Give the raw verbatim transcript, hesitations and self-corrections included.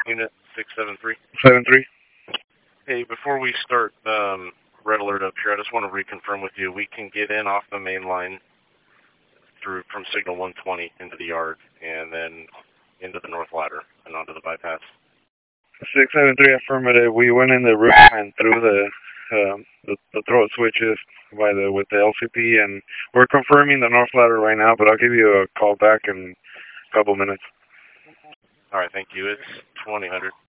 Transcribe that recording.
Unit six seven three. seven three. Hey, before we start um, red alert up here, I just want to reconfirm with you. We can get in off the main line through from signal one twenty into the yard and then into the north ladder and onto the bypass. six seven three affirmative. We went in the roof and through the, um, the the throat switches by the with the L C P, and we're confirming the north ladder right now. But I'll give you a call back in a couple minutes. All right, thank you. It's twenty hundred.